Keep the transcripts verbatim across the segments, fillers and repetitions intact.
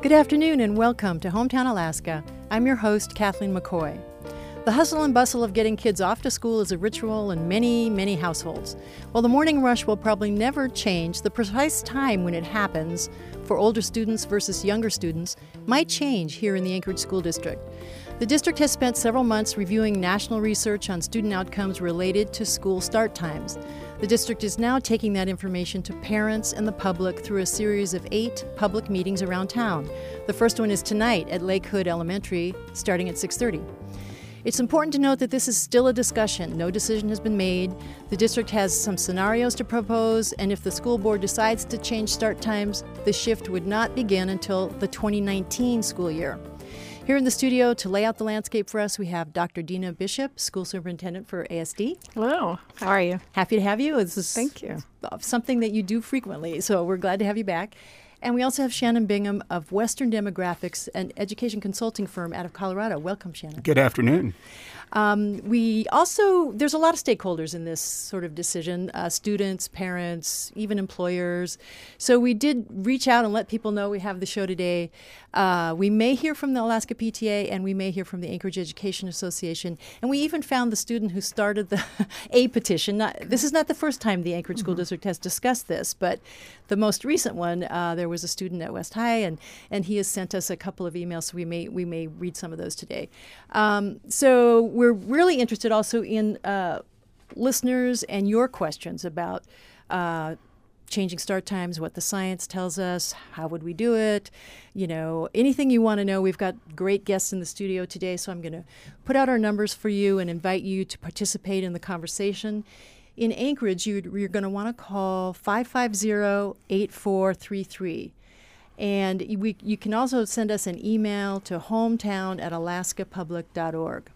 Good afternoon and welcome to Hometown Alaska. I'm your host, Kathleen McCoy. The hustle and bustle of getting kids off to school is a ritual in many, many households. While the morning rush will probably never change, the precise time when it happens for older students versus younger students might change here in the Anchorage School District. The district has spent several months reviewing national research on student outcomes related to school start times. The district is now taking that information to parents and the public through a series of eight public meetings around town. The first one is tonight at Lake Hood Elementary, starting at six thirty. It's important to note that this is still a discussion. No decision has been made. The district has some scenarios to propose, and if the school board decides to change start times, the shift would not begin until the twenty nineteen school year. Here in the studio to lay out the landscape for us, we have Doctor Dina Bishop, School Superintendent for A S D. Hello. How are you? Happy to have you. This is Thank you. something that you do frequently, so we're glad to have you back. And we also have Shannon Bingham of Western Demographics, an education consulting firm out of Colorado. Welcome, Shannon. Good afternoon. Um, we also, there's a lot of stakeholders in this sort of decision, uh, students, parents, even employers. So we did reach out and let people know we have the show today. Uh, we may hear from the Alaska P T A and we may hear from the Anchorage Education Association. And we even found the student who started the A petition. Not, this is not the first time the Anchorage School mm-hmm. District has discussed this, but the most recent one, uh, there was a student at West High, and, and he has sent us a couple of emails, so we may we may read some of those today. Um, so we're really interested also in uh, listeners and your questions about uh, changing start times, what the science tells us, how would we do it, you know, anything you want to know. We've got great guests in the studio today, so I'm going to put out our numbers for you and invite you to participate in the conversation. In Anchorage, you, you're going to want to call five five zero, eight four three three. And we, you can also send us an email to hometown at alaska public dot org.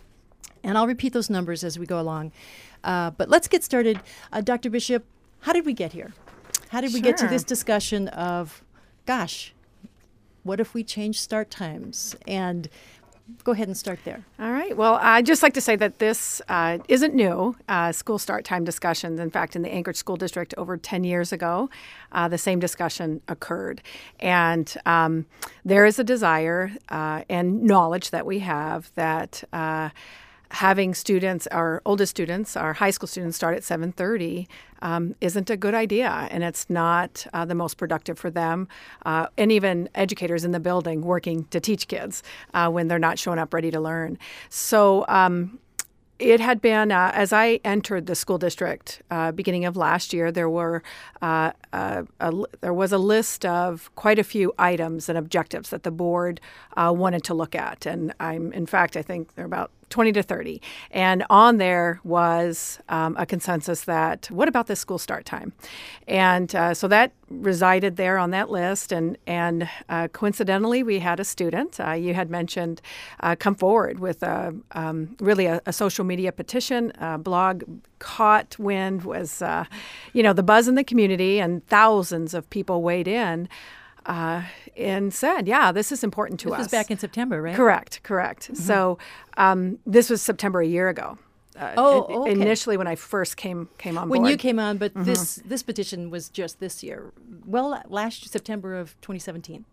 And I'll repeat those numbers as we go along. Uh, but let's get started. Uh, Doctor Bishop, how did we get here? How did we Sure. get to this discussion of, gosh, what if we change start times? And go ahead and start there. All right. Well, I'd just like to say that this uh, isn't new, uh, school start time discussions. In fact, in the Anchorage School District over ten years ago, uh, the same discussion occurred. And um, there is a desire uh, and knowledge that we have that uh, having students, our oldest students, our high school students, start at seven thirty um, isn't a good idea, and it's not uh, the most productive for them, uh, and even educators in the building working to teach kids uh, when they're not showing up ready to learn. So um, it had been, uh, as I entered the school district uh, beginning of last year, there were uh, uh, a, there was a list of quite a few items and objectives that the board uh, wanted to look at, and I'm, in fact, I think they're about twenty to thirty. And on there was um, a consensus that, what about this school start time? And uh, so that resided there on that list. And, and uh, coincidentally, we had a student, uh, you had mentioned, uh, come forward with a, um, really a, a social media petition. A blog caught wind, was, uh, you know, the buzz in the community, and thousands of people weighed in. Uh, and said, yeah, this is important to this us. This was back in September, right? Correct, correct. Mm-hmm. So um, this was September a year ago. Uh, oh, in, okay. Initially when I first came came on when board. When you came on, but mm-hmm. this this petition was just this year. Well, last September of twenty seventeen.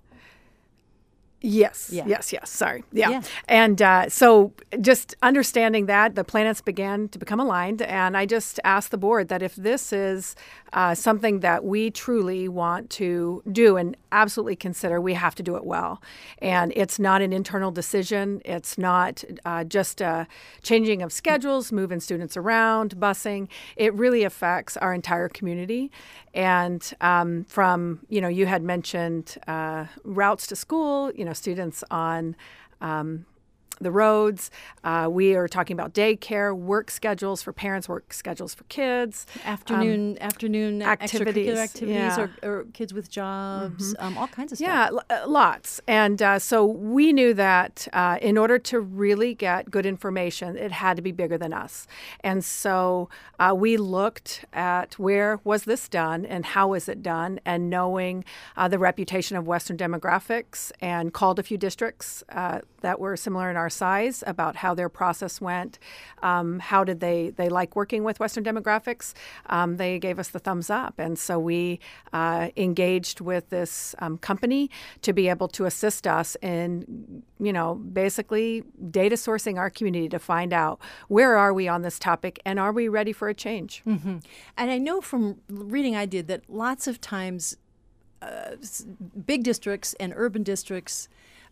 Yes, yeah. yes, yes. Sorry. Yeah. yeah. And uh, so just understanding that, the planets began to become aligned. And I just asked the board that if this is uh, something that we truly want to do and absolutely consider, we have to do it well. And it's not an internal decision. It's not uh, just a changing of schedules, moving students around, busing. It really affects our entire community. And um, from, you know, you had mentioned uh, routes to school, you know, students on um, the roads. Uh, we are talking about daycare, work schedules for parents, work schedules for kids. Afternoon, um, afternoon activities, extracurricular activities, yeah. or, or kids with jobs, mm-hmm. um, all kinds of stuff. Yeah, l- lots. And uh, so we knew that uh, in order to really get good information, it had to be bigger than us. And so uh, we looked at where was this done and how was it done, and knowing uh, the reputation of Western Demographics, and called a few districts uh, that were similar in our size about how their process went. Um, how did they, they like working with Western Demographics? Um, they gave us the thumbs up. And so we uh, engaged with this um, company to be able to assist us in, you know, basically data sourcing our community to find out where are we on this topic and are we ready for a change? Mm-hmm. And I know from reading I did that lots of times uh, big districts and urban districts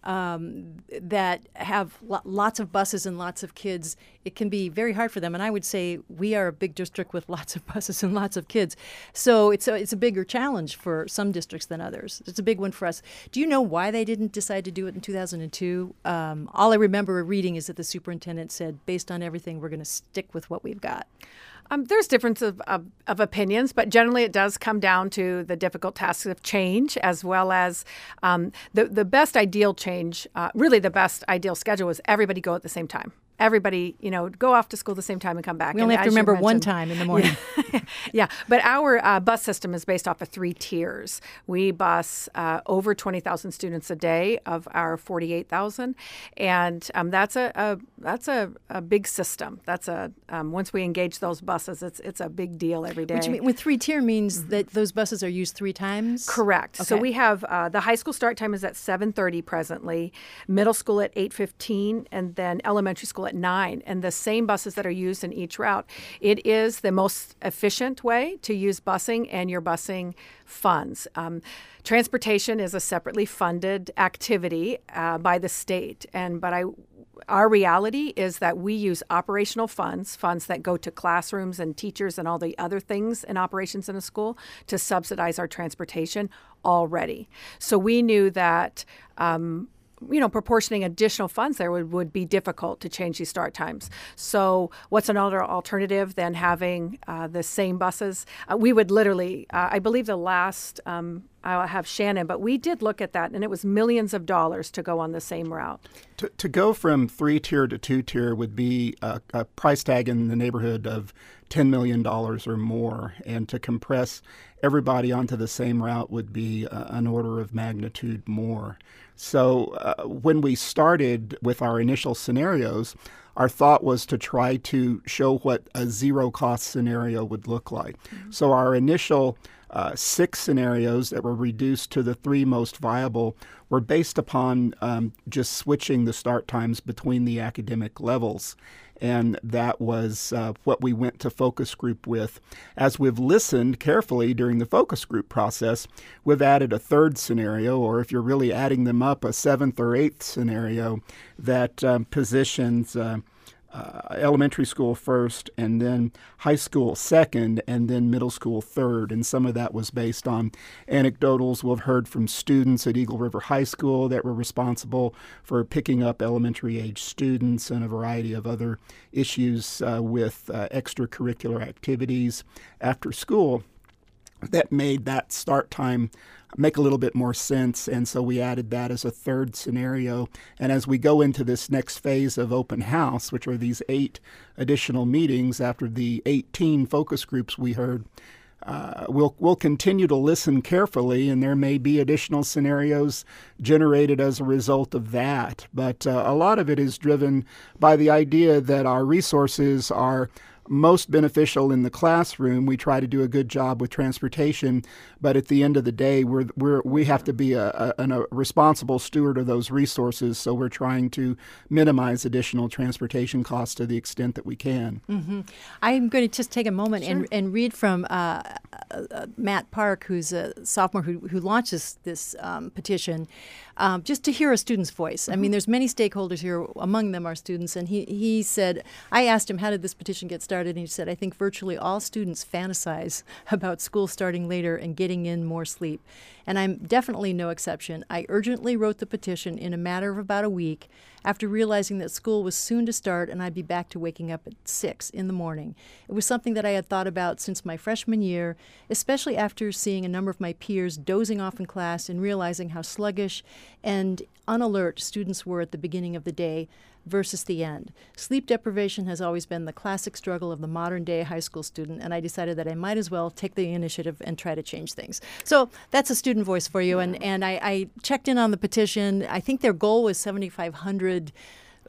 um, that have lo- lots of buses and lots of kids, it can be very hard for them. And I would say we are a big district with lots of buses and lots of kids. So it's a, it's a bigger challenge for some districts than others. It's a big one for us. Do you know why they didn't decide to do it in two thousand two? Um, all I remember reading is that the superintendent said, based on everything, we're going to stick with what we've got. Um, there's difference of, of, of opinions, but generally it does come down to the difficult tasks of change, as well as um, the, the best ideal change, uh, really the best ideal schedule is everybody go at the same time. Everybody, you know, go off to school at the same time and come back. We only and have to remember one time in the morning. Yeah, yeah. But our uh, bus system is based off of three tiers. We bus uh, over twenty thousand students a day of our forty-eight thousand, and um, that's a, a that's a, a big system. That's a um, once we engage those buses, it's it's a big deal every day. Which mean, with three tier means mm-hmm. that those buses are used three times? Correct. Okay. So we have uh, the high school start time is at seven thirty presently, middle school at eight fifteen, and then elementary school at nine, and the same buses that are used in each route. It is the most efficient way to use busing and your busing funds. Um, transportation is a separately funded activity uh, by the state, and but I. Our reality is that we use operational funds, funds that go to classrooms and teachers and all the other things in operations in a school to subsidize our transportation already. So we knew that um, you know, proportioning additional funds there would, would be difficult to change these start times. So what's another alternative than having uh, the same buses? Uh, we would literally, uh, I believe the last, um, I'll have Shannon, but we did look at that, and it was millions of dollars to go on the same route. To, to go from three-tier to two-tier would be a, a price tag in the neighborhood of ten million dollars or more, and to compress everybody onto the same route would be uh, an order of magnitude more. So uh, when we started with our initial scenarios, our thought was to try to show what a zero-cost scenario would look like. Mm-hmm. So our initial uh, six scenarios that were reduced to the three most viable were based upon um, just switching the start times between the academic levels. And that was uh, what we went to focus group with. As we've listened carefully during the focus group process, we've added a third scenario, or if you're really adding them up, a seventh or eighth scenario that um, positions uh, uh, elementary school first, and then high school second, and then middle school third. And some of that was based on anecdotals we've heard from students at Eagle River High School that were responsible for picking up elementary age students, and a variety of other issues uh, with uh, extracurricular activities after school that made that start time make a little bit more sense. And so we added that as a third scenario. And as we go into this next phase of open house, which are these eight additional meetings after the eighteen focus groups we heard, uh, we'll, we'll continue to listen carefully, and there may be additional scenarios generated as a result of that. But uh, a lot of it is driven by the idea that our resources are most beneficial in the classroom. We try to do a good job with transportation, but at the end of the day, we're, we're, we have to be a, a, a responsible steward of those resources, so we're trying to minimize additional transportation costs to the extent that we can. Mm-hmm. I'm going to just take a moment Sure. and, and read from uh, uh, Matt Park, who's a sophomore who, who launches this um, petition, um, just to hear a student's voice. Mm-hmm. I mean, there's many stakeholders here, among them are students, and he, he said, I asked him, how did this petition get started? And he said, I think virtually all students fantasize about school starting later and getting in more sleep. And I'm definitely no exception. I urgently wrote the petition in a matter of about a week after realizing that school was soon to start and I'd be back to waking up at six in the morning. It was something that I had thought about since my freshman year, especially after seeing a number of my peers dozing off in class and realizing how sluggish and unalert students were at the beginning of the day versus the end. Sleep deprivation has always been the classic struggle of the modern-day high school student, and I decided that I might as well take the initiative and try to change things. So that's a student voice for you, and, and I, I checked in on the petition. I think their goal was seventy-five hundred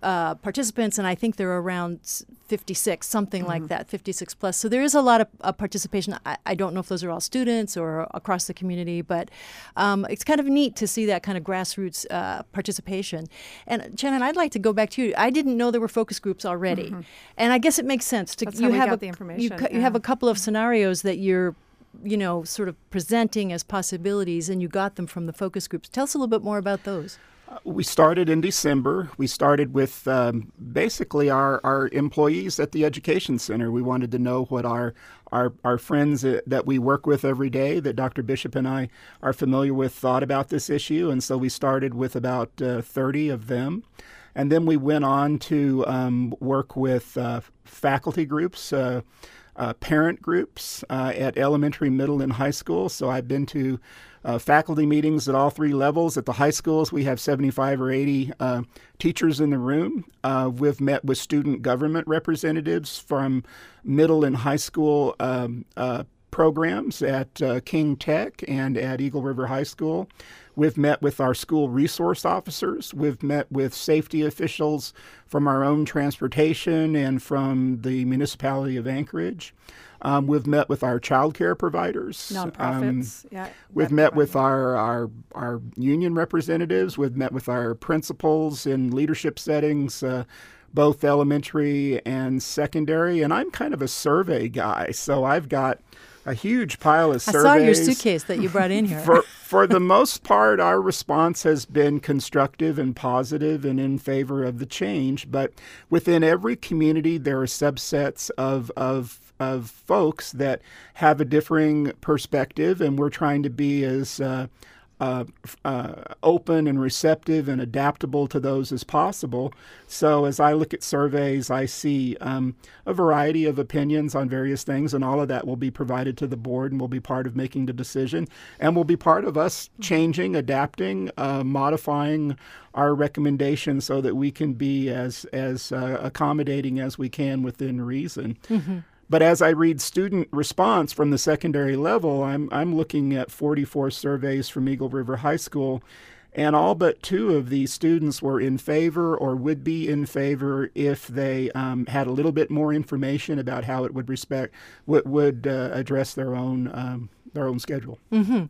uh, participants, and I think there are around fifty-six, something mm-hmm. like that, fifty-six plus. So there is a lot of uh, participation. I, I don't know if those are all students or across the community, but um, it's kind of neat to see that kind of grassroots uh, participation. And Shannon, I'd like to go back to you. I didn't know there were focus groups already, mm-hmm. and I guess it makes sense to That's you how we have got a, the information. You, yeah. you have a couple of scenarios that you're you know, sort of presenting as possibilities, and you got them from the focus groups. Tell us a little bit more about those. Uh, we started in December. We started with um, basically our, our employees at the Education Center. We wanted to know what our our, our friends uh, that we work with every day, that Doctor Bishop and I are familiar with, thought about this issue. And so we started with about uh, thirty of them. And then we went on to um, work with uh, faculty groups, uh, Uh, parent groups uh, at elementary, middle, and high school. So I've been to uh, faculty meetings at all three levels. At the high schools, we have seventy-five or eighty uh, teachers in the room. Uh, we've met with student government representatives from middle and high school um, uh, programs at uh, King Tech and at Eagle River High School. We've met with our school resource officers. We've met with safety officials from our own transportation and from the municipality of Anchorage. Um, we've met with our child care providers. Nonprofits. Um, yeah, we've met with our, our our union representatives. We've met with our principals in leadership settings, uh, both elementary and secondary. And I'm kind of a survey guy, so I've got a huge pile of surveys. I saw your suitcase that you brought in here. for, for the most part, our response has been constructive and positive and in favor of the change. But within every community, there are subsets of, of, of folks that have a differing perspective, and we're trying to be as uh, Uh, uh, open and receptive and adaptable to those as possible. So as I look at surveys, I see um, a variety of opinions on various things, and all of that will be provided to the board and will be part of making the decision, and will be part of us changing, adapting, uh, modifying our recommendations so that we can be as, as uh, accommodating as we can within reason. Mm-hmm. But as I read student response from the secondary level, I'm I'm looking at forty-four surveys from Eagle River High School, and all but two of these students were in favor or would be in favor if they um, had a little bit more information about how it would respect would, would uh, address their own um, their own schedule. Mm-hmm.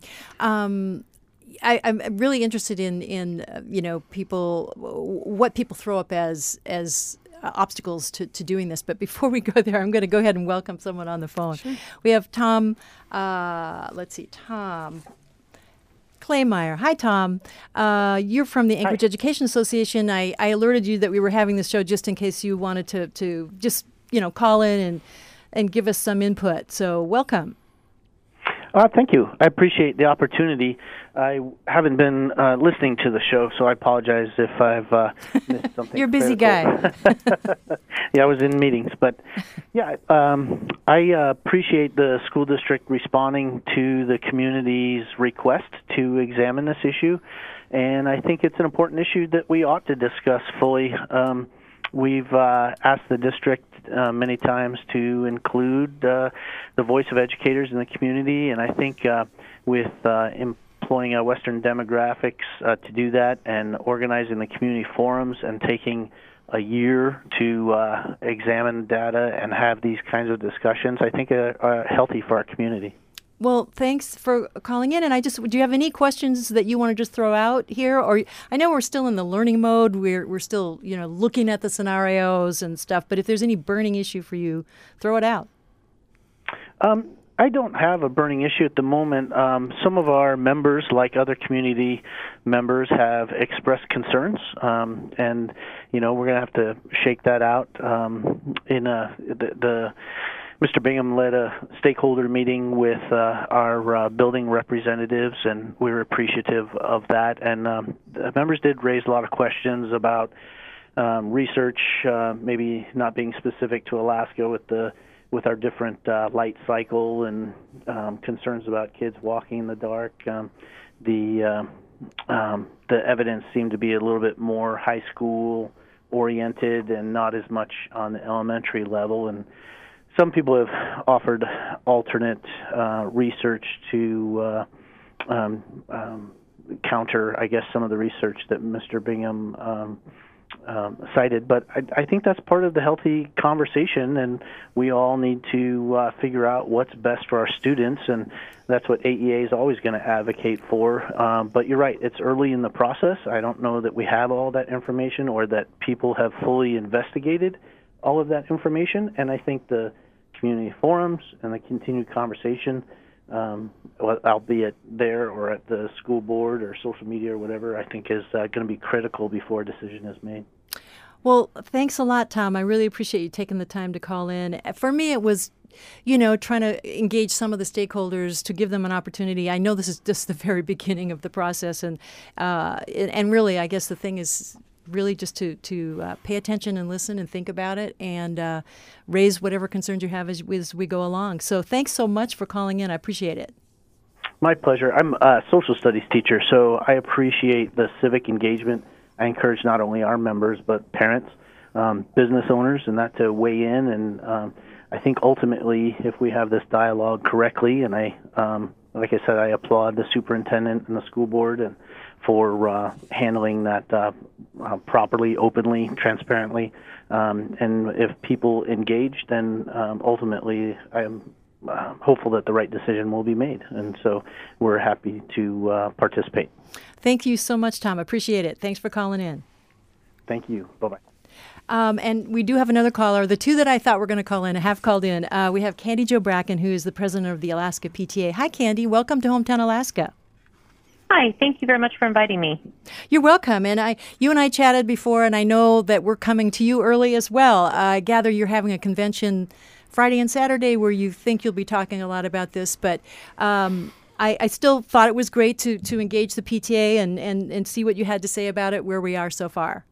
Um, I, I'm really interested in in uh, you know people what people throw up as as. Uh, obstacles to, to doing this. But before we go there, I'm going to go ahead and welcome someone on the phone. Sure. We have Tom, uh, let's see, Tom Claymeyer. Hi, Tom. Uh, you're from the Anchorage Hi. Education Association. I, I alerted you that we were having this show just in case you wanted to, to just, you know, call in and, and give us some input. So welcome. Uh, thank you. I appreciate the opportunity. I haven't been uh, listening to the show, so I apologize if I've uh, missed something. You're a busy guy. Yeah, I was in meetings. But, yeah, um, I uh, appreciate the school district responding to the community's request to examine this issue, and I think it's an important issue that we ought to discuss fully. Um, we've uh, asked the district Uh, many times to include uh, the voice of educators in the community, and I think uh, with uh, employing uh, Western Demographics uh, to do that and organizing the community forums and taking a year to uh, examine data and have these kinds of discussions, I think are, are healthy for our community. Well, thanks for calling in. And I just, do you have any questions that you want to just throw out here? Or I know we're still in the learning mode. We're we're still, you know, looking at the scenarios and stuff. But if there's any burning issue for you, throw it out. Um, I don't have a burning issue at the moment. Um, some of our members, like other community members, have expressed concerns, um, and you know we're going to have to shake that out um, in a, the. the Mister Bingham led a stakeholder meeting with uh, our uh, building representatives, and we were appreciative of that. And um, the members did raise a lot of questions about um, research, uh, maybe not being specific to Alaska with the with our different uh, light cycle, and um, concerns about kids walking in the dark. Um, the uh, um, the evidence seemed to be a little bit more high school oriented and not as much on the elementary level. And some people have offered alternate uh, research to uh, um, um, counter, I guess, some of the research that Mister Bingham um, um, cited. But I, I think that's part of the healthy conversation, and we all need to uh, figure out what's best for our students, and that's what A E A is always going to advocate for. Um, but you're right, it's early in the process. I don't know that we have all that information or that people have fully investigated all of that information, and I think the community forums and the continued conversation, um, albeit there or at the school board or social media or whatever, I think is uh, going to be critical before a decision is made. Well, thanks a lot, Tom. I really appreciate you taking the time to call in. For me, it was, you know, trying to engage some of the stakeholders to give them an opportunity. I know this is just the very beginning of the process, and uh, and really, I guess the thing is really just to, to uh, pay attention and listen and think about it and uh, raise whatever concerns you have as, as we go along. So thanks so much for calling in. I appreciate it. My pleasure. I'm a social studies teacher, so I appreciate the civic engagement. I encourage not only our members but parents, um, business owners, and that to weigh in. And um, I think ultimately, if we have this dialogue correctly, and I, um, like I said, I applaud the superintendent and the school board and for uh, handling that uh, uh, properly, openly, transparently. Um, and if people engage, then um, ultimately I'm uh, hopeful that the right decision will be made. And so we're happy to uh, participate. Thank you so much, Tom. Appreciate it. Thanks for calling in. Thank you. Bye-bye. Um, and we do have another caller. The two that I thought were going to call in have called in. Uh, we have Candy Jo Bracken, who is the president of the Alaska P T A. Hi, Candy. Welcome to Hometown Alaska. Hi, thank you very much for inviting me. You're welcome. And I, you and I chatted before, and I know that we're coming to you early as well. Uh, I gather you're having a convention Friday and Saturday where you think you'll be talking a lot about this. But um, I, I still thought it was great to, to engage the P T A and, and, and see what you had to say about it, where we are so far.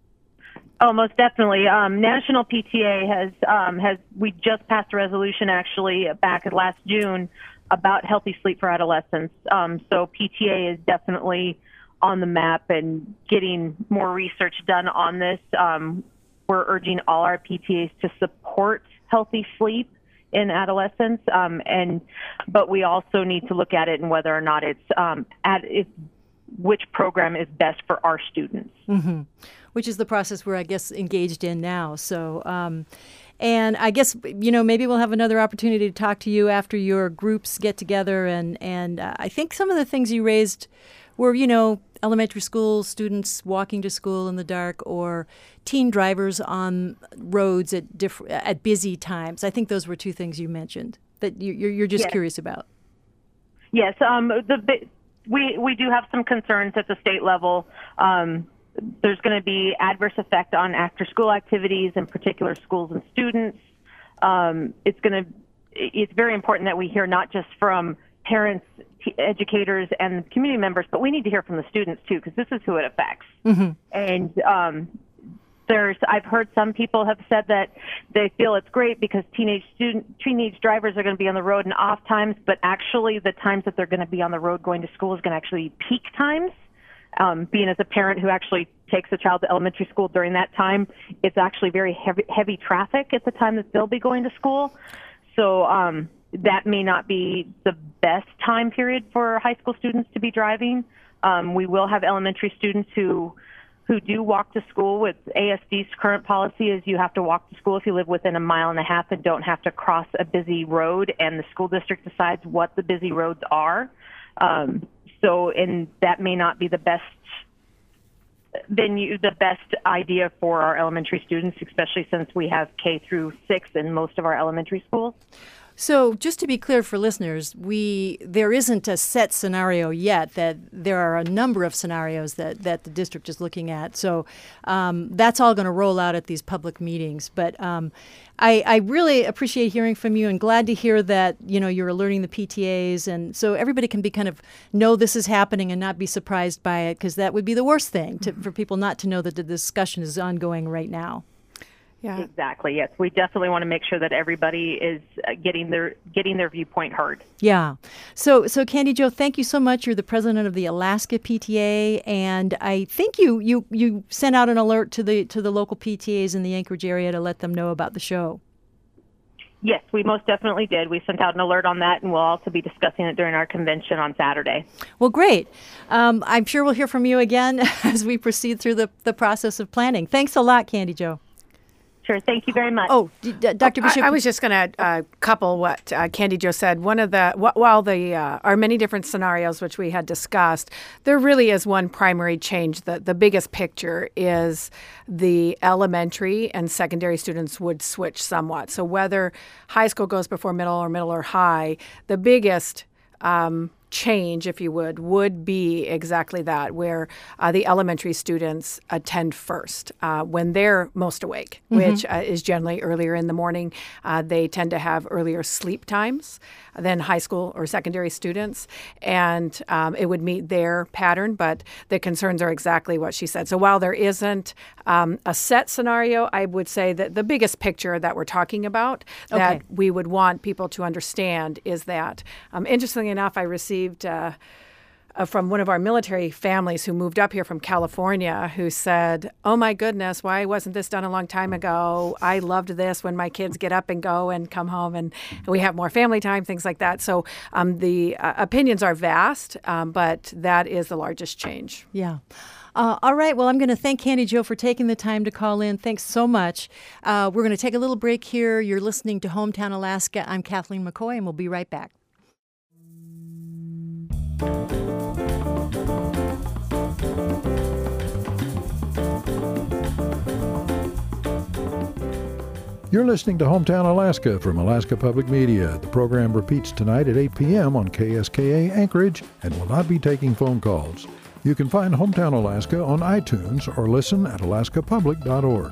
Oh, most definitely. Um, National P T A has, um, has, we just passed a resolution actually back last June about healthy sleep for adolescents. Um, so P T A is definitely on the map and getting more research done on this. Um, we're urging all our P T As to support healthy sleep in adolescents, um, and but we also need to look at it and whether or not it's um, at it's, which program is best for our students. Mm-hmm. Which is the process we're, I guess, engaged in now. So. Um, And I guess, you know, maybe we'll have another opportunity to talk to you after your groups get together. And, and uh, I think some of the things you raised were, you know, elementary school students walking to school in the dark or teen drivers on roads at diff- at busy times. I think those were two things you mentioned that you, you're, you're just yes. curious about. Yes, um, the, we, we do have some concerns at the state level. Um, There's going to be adverse effect on after-school activities, in particular schools and students. Um, it's going to. It's very important that we hear not just from parents, t- educators, and community members, but we need to hear from the students too, because this is who it affects. Mm-hmm. And um, there's. I've heard some people have said that they feel it's great because teenage student, teenage drivers are going to be on the road in off times, but actually the times that they're going to be on the road going to school is going to actually be peak times. Um, being as a parent who actually takes a child to elementary school during that time, it's actually very heavy, heavy traffic at the time that they'll be going to school. So um, that may not be the best time period for high school students to be driving. Um, we will have elementary students who who do walk to school. With A S D's current policy is you have to walk to school if you live within a mile and a half and don't have to cross a busy road, and the school district decides what the busy roads are. Um, So, and that may not be the best venue, the best idea for our elementary students, especially since we have K through six in most of our elementary schools. So just to be clear for listeners, we there isn't a set scenario yet. That there are a number of scenarios that, that the district is looking at. So um, that's all going to roll out at these public meetings. But um, I, I really appreciate hearing from you, and glad to hear that you know you're alerting the P T As, and so everybody can be kind of know this is happening and not be surprised by it, because that would be the worst thing to, for people not to know that the discussion is ongoing right now. Yeah. Exactly. Yes, we definitely want to make sure that everybody is getting their getting their viewpoint heard. Yeah. So, so Candy Jo, thank you so much. You're the president of the Alaska P T A, and I think you you you sent out an alert to the to the local P T As in the Anchorage area to let them know about the show. Yes, we most definitely did. We sent out an alert on that, and we'll also be discussing it during our convention on Saturday. Well, great. Um, I'm sure we'll hear from you again as we proceed through the, the process of planning. Thanks a lot, Candy Jo. Sure. Thank you very much. Oh, d- d- Doctor Bishop. I, I was just going to uh, couple what uh, Candy Jo said. One of the wh- while the uh, are many different scenarios which we had discussed, there really is one primary change. The the biggest picture is the elementary and secondary students would switch somewhat. So whether high school goes before middle or middle or high, the biggest um, change, if you would, would be exactly that, where uh, the elementary students attend first uh, when they're most awake, mm-hmm. which uh, is generally earlier in the morning. Uh, they tend to have earlier sleep times than high school or secondary students, and um, it would meet their pattern, but the concerns are exactly what she said. So while there isn't um, a set scenario, I would say that the biggest picture that we're talking about that okay. we would want people to understand is that, um, interestingly enough, I received Uh, uh, from one of our military families who moved up here from California who said, oh my goodness, why wasn't this done a long time ago? I loved this when my kids get up and go and come home and we have more family time, things like that. So um, the uh, opinions are vast, um, but that is the largest change. Yeah. Uh, all right. Well, I'm going to thank Candy Jo for taking the time to call in. Thanks so much. Uh, we're going to take a little break here. You're listening to Hometown Alaska. I'm Kathleen McCoy, and we'll be right back. You're listening to Hometown Alaska from Alaska Public Media. The program repeats tonight at eight p.m. on K S K A Anchorage and will not be taking phone calls. You can find Hometown Alaska on iTunes or listen at alaska public dot org.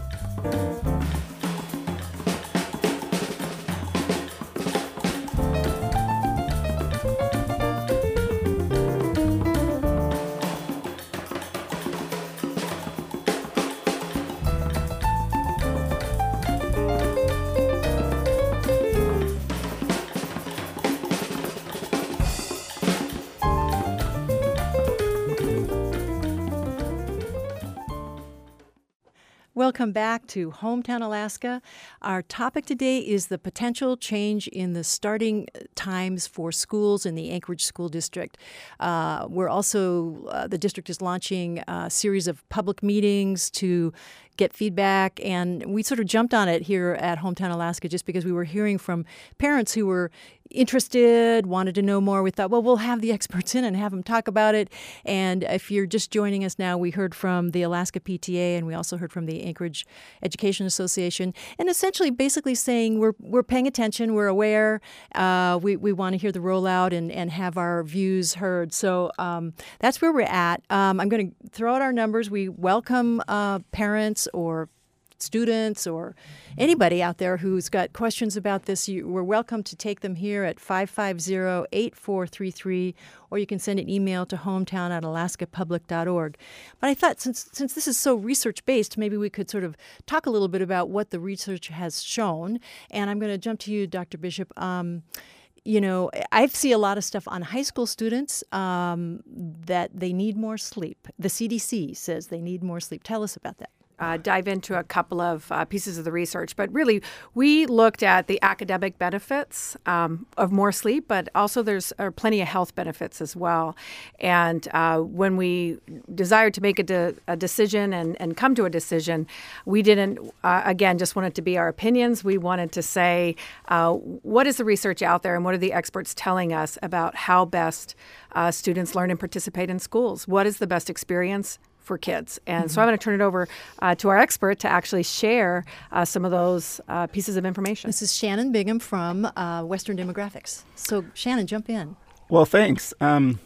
Welcome back to Hometown Alaska. Our topic today is the potential change in the starting times for schools in the Anchorage School District. Uh, we're also, uh, the district is launching a series of public meetings to get feedback, and we sort of jumped on it here at Hometown Alaska just because we were hearing from parents who were interested, wanted to know more. We thought, well, we'll have the experts in and have them talk about it. And if you're just joining us now, we heard from the Alaska P T A, and we also heard from the Anchorage Education Association, and essentially basically saying we're we're paying attention, we're aware, uh, we, we want to hear the rollout and, and have our views heard. So um, that's where we're at. Um, I'm going to throw out our numbers. We welcome uh, parents or students or anybody out there who's got questions about this. You, we're welcome to take them here at five five zero, eight four three three, or you can send an email to hometown at alaska public dot org. But I thought since since this is so research-based, maybe we could sort of talk a little bit about what the research has shown. And I'm going to jump to you, Doctor Bishop. Um, You know, I see a lot of stuff on high school students um, that they need more sleep. The C D C says they need more sleep. Tell us about that. Uh, dive into a couple of uh, pieces of the research. But really, we looked at the academic benefits um, of more sleep, but also there's uh, plenty of health benefits as well. And uh, when we desired to make a, de- a decision and, and come to a decision, we didn't, uh, again, just want it to be our opinions. We wanted to say, uh, what is the research out there and what are the experts telling us about how best uh, students learn and participate in schools? What is the best experience for kids? And mm-hmm. so I'm going to turn it over uh, to our expert to actually share uh, some of those uh, pieces of information. This is Shannon Bigham from uh, Western Demographics. So Shannon, jump in. Well, thanks. Um,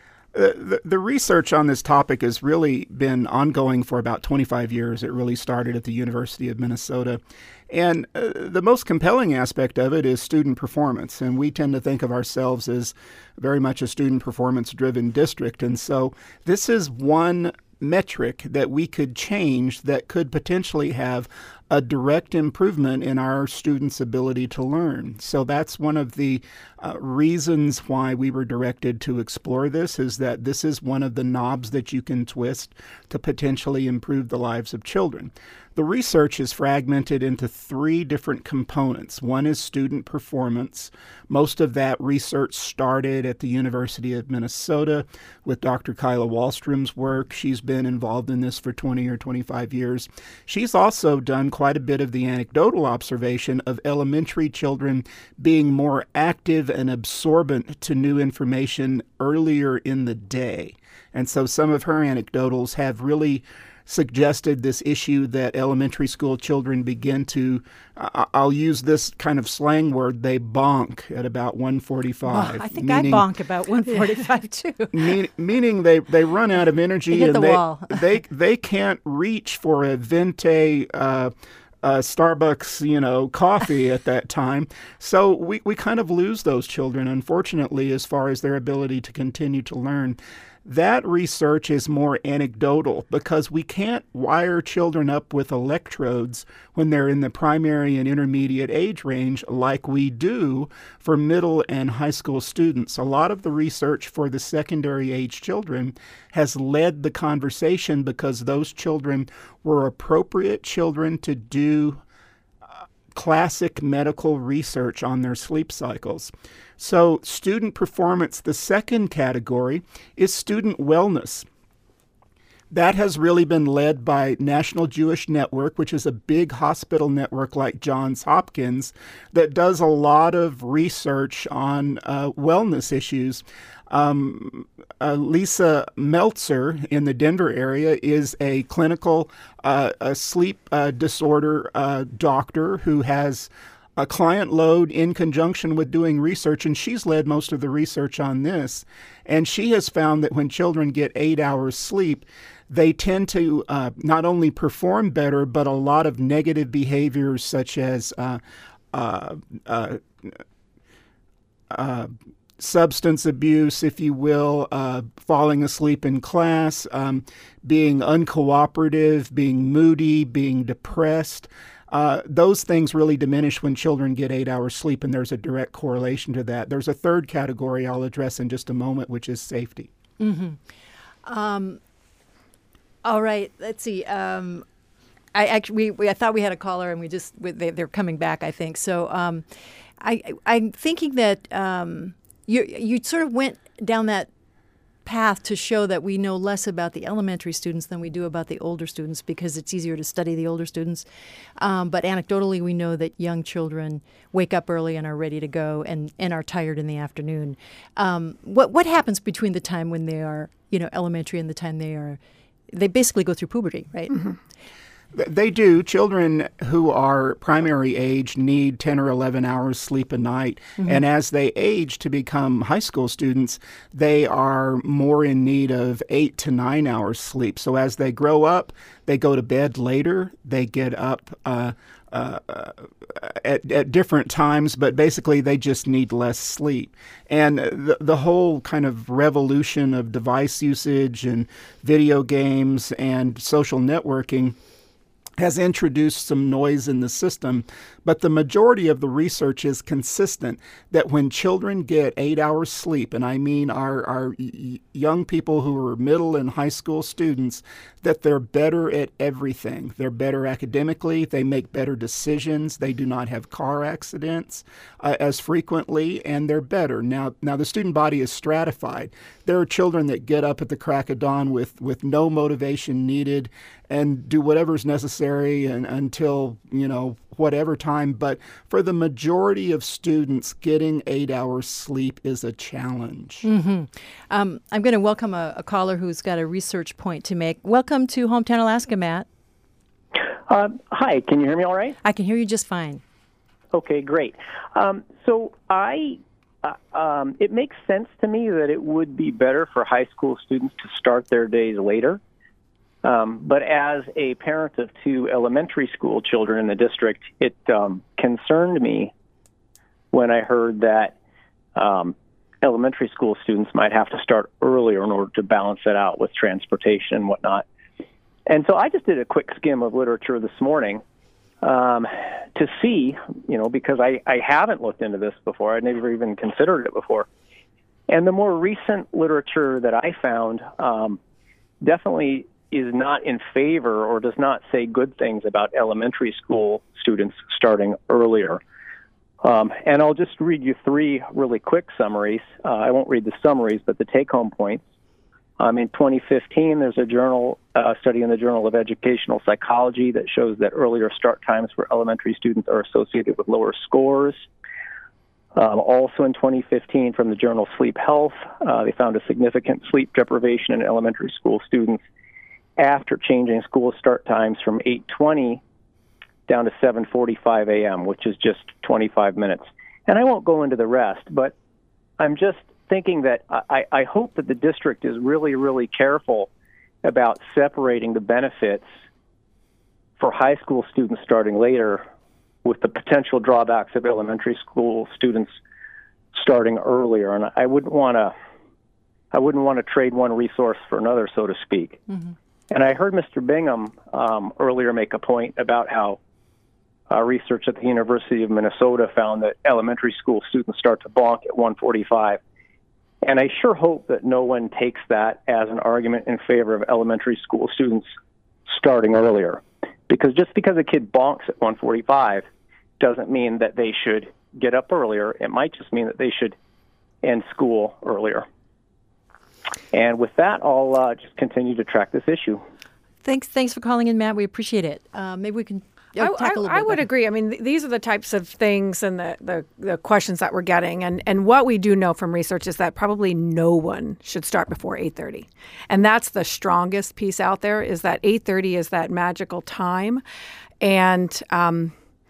the, the research on this topic has really been ongoing for about twenty-five years. It really started at the University of Minnesota. And uh, the most compelling aspect of it is student performance. And we tend to think of ourselves as very much a student performance-driven district. And so this is one metric that we could change that could potentially have a direct improvement in our students' ability to learn. So that's one of the uh, reasons why we were directed to explore this, is that this is one of the knobs that you can twist to potentially improve the lives of children. The research is fragmented into three different components. One is student performance. Most of that research started at the University of Minnesota with Doctor Kyla Wallstrom's work. She's been involved in this for twenty or twenty-five years. She's also done quite a bit of the anecdotal observation of elementary children being more active and absorbent to new information earlier in the day. And so some of her anecdotals have really suggested this issue that elementary school children begin to, uh, I'll use this kind of slang word, they bonk at about one forty-five. Oh, I think meaning, I bonk about one forty-five too. mean, meaning they, they run out of energy They hit and the they, wall. they they can't reach for a Venti uh, uh, Starbucks, you know, coffee at that time. So we, we kind of lose those children, unfortunately, as far as their ability to continue to learn. That research is more anecdotal because we can't wire children up with electrodes when they're in the primary and intermediate age range like we do for middle and high school students. A lot of the research for the secondary age children has led the conversation because those children were appropriate children to do classic medical research on their sleep cycles. So student performance, the second category, is student wellness. That has really been led by National Jewish Network, which is a big hospital network like Johns Hopkins that does a lot of research on uh, wellness issues. Um, uh, Lisa Meltzer in the Denver area is a clinical uh, a sleep uh, disorder uh, doctor who has a client load in conjunction with doing research, and she's led most of the research on this. And she has found that when children get eight hours sleep, they tend to uh, not only perform better, but a lot of negative behaviors such as uh, uh, uh, uh, substance abuse, if you will, uh, falling asleep in class, um, being uncooperative, being moody, being depressed. Uh, those things really diminish when children get eight hours sleep, and there's a direct correlation to that. There's a third category I'll address in just a moment, which is safety. Mm-hmm. Um, all right, let's see. Um, I actually, we, we, I thought we had a caller, and we just we, they, they're coming back, I think. So um, I, I'm thinking that um, you you sort of went down that path to show that we know less about the elementary students than we do about the older students because it's easier to study the older students. Um, but anecdotally, we know that young children wake up early and are ready to go and, and are tired in the afternoon. Um, what what happens between the time when they are, you know, elementary and the time they are, they basically go through puberty, right? Mm-hmm. They do. Children who are primary age need ten or eleven hours sleep a night. Mm-hmm. And as they age to become high school students, they are more in need of eight to nine hours sleep. So as they grow up, they go to bed later. They get up uh, uh, at, at different times, but basically they just need less sleep. And the, the whole kind of revolution of device usage and video games and social networking has introduced some noise in the system, but the majority of the research is consistent that when children get eight hours sleep, and I mean our, our y- young people who are middle and high school students, that they're better at everything. They're better academically, they make better decisions, they do not have car accidents uh, as frequently, and they're better. Now, now the student body is stratified. There are children that get up at the crack of dawn with, with no motivation needed and do whatever's necessary and, until, you know, whatever time. But for the majority of students, getting eight hours sleep is a challenge. Mm-hmm. Um, I'm going to welcome a, a caller who's got a research point to make. Welcome to Hometown Alaska, Matt. Uh, hi, can you hear me all right? I can hear you just fine. Okay, great. Um, so I, uh, um, it makes sense to me that it would be better for high school students to start their days later. Um, but as a parent of two elementary school children in the district, it um, concerned me when I heard that um, elementary school students might have to start earlier in order to balance it out with transportation and whatnot. And so I just did a quick skim of literature this morning um, to see, you know, because I, I haven't looked into this before. I'd never even considered it before. And the more recent literature that I found um, definitely is not in favor or does not say good things about elementary school students starting earlier. Um, and I'll just read you three really quick summaries. Uh, I won't read the summaries, but the take-home points. Um, in twenty fifteen, there's a journal uh, study in the Journal of Educational Psychology that shows that earlier start times for elementary students are associated with lower scores. Um, also in twenty fifteen, from the journal Sleep Health, uh, they found a significant sleep deprivation in elementary school students after changing school start times from eight twenty down to seven forty-five a.m., which is just twenty-five minutes. And I won't go into the rest, but I'm just thinking that I, I hope that the district is really, really careful about separating the benefits for high school students starting later with the potential drawbacks of elementary school students starting earlier. And I wouldn't want to I wouldn't want to trade one resource for another, so to speak. Mm-hmm. And I heard Mister Bingham um, earlier make a point about how uh, research at the University of Minnesota found that elementary school students start to bonk at one forty-five. And I sure hope that no one takes that as an argument in favor of elementary school students starting earlier. Because just because a kid bonks at one forty-five doesn't mean that they should get up earlier. It might just mean that they should end school earlier. And with that, I'll uh, just continue to track this issue. Thanks Thanks for calling in, Matt. We appreciate it. Uh, maybe we can I, talk a little I, I bit would better. agree. I mean, th- these are the types of things and the, the, the questions that we're getting. And, and what we do know from research is that probably no one should start before eight thirty. And that's the strongest piece out there, is that eight thirty is that magical time. And um,